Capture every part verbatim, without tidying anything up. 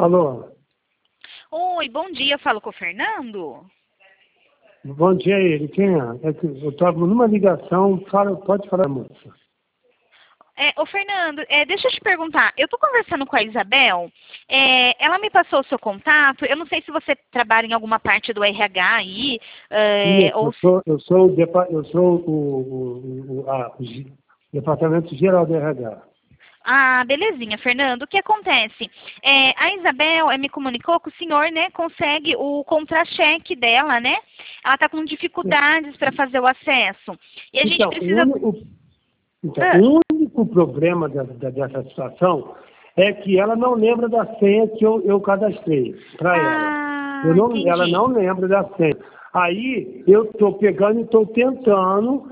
Alô? Oi, bom dia, falo com o Fernando? Bom dia a ele. Quem é? É que eu estava numa ligação. Fala, pode falar, moça. É, ô Fernando, é, deixa eu te perguntar, eu tô conversando com a Isabel, é, ela me passou o seu contato, eu não sei se você trabalha em alguma parte do R H aí, é, Isso, ou eu se... sou, eu sou, o, depa- eu sou o, o, o, a- o G- Departamento Geral do R H. Ah, belezinha, Fernando. O que acontece? É, a Isabel eh, me comunicou que o senhor, né, consegue o contra-cheque dela, né? Ela está com dificuldades para fazer o acesso. E a gente Então, o precisa... único, então, Ah, o único problema da- da- dessa situação é que ela não lembra da senha que eu, eu cadastrei para ela. ah, Eu não, ela entendi. não lembra da senha. Aí eu estou pegando e estou tentando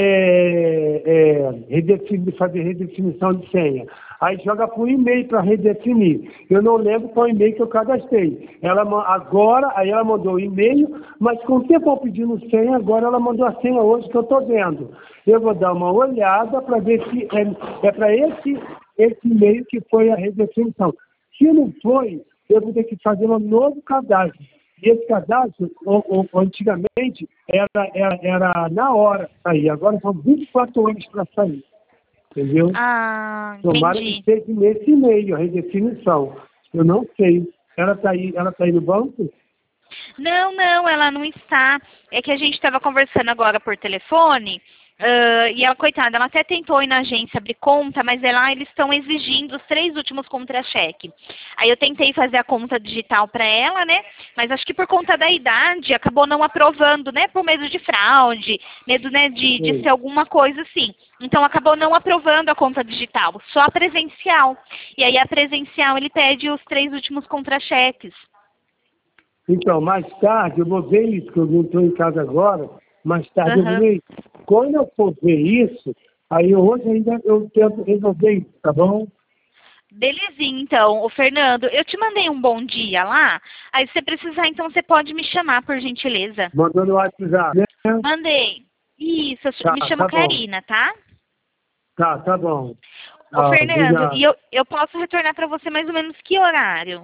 é, é, redefinir, fazer redefinição de senha. Aí joga por e-mail para redefinir. Eu não lembro qual e-mail que eu cadastrei. Ela, ma- agora, aí ela mandou o e-mail, mas com o tempo eu pedindo senha, agora ela mandou a senha hoje que eu estou vendo. Eu vou dar uma olhada para ver se é, é para esse, esse e-mail que foi a redefinição. Se não foi, eu vou ter que fazer um novo cadastro. E esse cadastro, o- o- antigamente, era, era, era na hora sair. Agora são vinte e quatro horas para sair. Entendeu? Ah, Tomara que entendi. esteja nesse e-mail, a redefinição. Eu não sei. Ela está aí, ela tá aí no banco? Não, não, ela não está. É que a gente estava conversando agora por telefone, ãh, e ela, coitada, ela até tentou ir na agência abrir conta, mas é lá eles estão exigindo os três últimos contra-cheque. Aí eu tentei fazer a conta digital para ela, né? Mas acho que por conta da idade acabou não aprovando, né? Por medo de fraude, medo, né, de, de Sim. ser alguma coisa assim. Então acabou não aprovando a conta digital, só a presencial. E aí a presencial ele pede os três últimos contra-cheques. Então, mais tarde, eu vou ver isso, que eu não estou em casa agora. Mais tarde eu vou Aham. ver isso. Quando eu for ver isso, aí hoje ainda eu tento resolver isso, tá bom? Belezinha, então. Ô, Fernando, eu te mandei um bom dia lá. Aí se você precisar, então você pode me chamar, por gentileza. Mandou no WhatsApp, né? Mandei. Isso, eu Tá, me chamo tá bom. Karina, tá? Tá, tá bom. Ô, Ah, Fernando, e obrigado. eu, eu posso retornar para você mais ou menos que horário?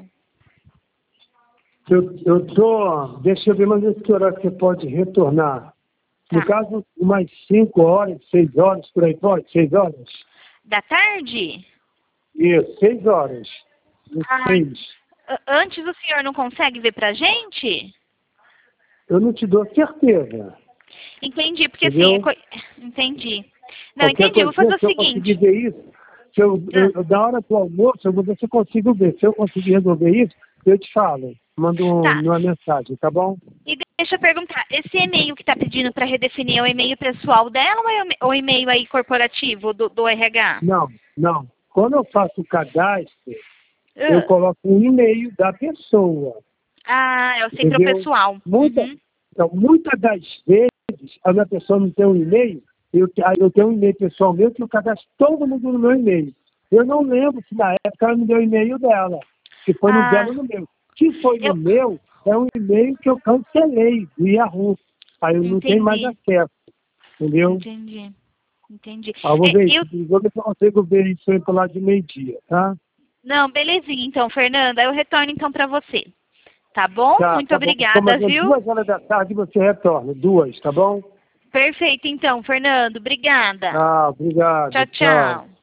Eu, eu tô, deixa eu ver, mas esse horário você pode retornar. No Tá. caso, umas cinco horas, seis horas, por aí pode? Seis horas? Da tarde? Isso, seis horas. Uns Ah, seis. a- antes o senhor não consegue ver pra gente? Eu não te dou certeza, Entendi, porque assim, é entendeu? coi- entendi. Não, Qualquer entendi. Eu vou fazer coisa, o se eu conseguir seguinte. ver isso, se eu, Ah, eu, eu- da hora do almoço, eu vou ver se eu consigo ver. Se eu conseguir resolver isso, eu te falo. Mando um- Tá. uma mensagem, tá bom? E deixa eu perguntar, esse e-mail que está pedindo para redefinir é o e-mail pessoal dela ou é o e- o e-mail aí corporativo do, do R H? Não, não. Quando eu faço o cadastro, eu Ah, coloco um e-mail da pessoa, Ah, é o sempre o entendeu? pessoal. Muita, Uhum. então, muitas das vezes, a minha pessoa não tem um e-mail, eu, te- aí eu tenho um e-mail pessoal meu que eu cadastro todo mundo no meu e-mail. Eu não lembro se na época ela me deu o e-mail dela, se foi no dela Ah, ou no meu. Se foi no eu meu, é um e-mail que eu cancelei do Yahoo. Aí eu não tenho mais entendi, acesso, entendeu? entendi, entendi. Aí eu vou É, ver eu, isso, vou ver se eu consigo ver isso aí pro lado de meio-dia, tá? não, belezinha, então, Fernanda, eu retorno então para você. Tá bom? Tá, Muito tá bom. Então, obrigada, mais ou menos viu? duas horas da tarde você retorna. Duas, tá bom? Perfeito, então, Fernando. Obrigada. Ah, obrigado. Tchau, Tchau. tchau.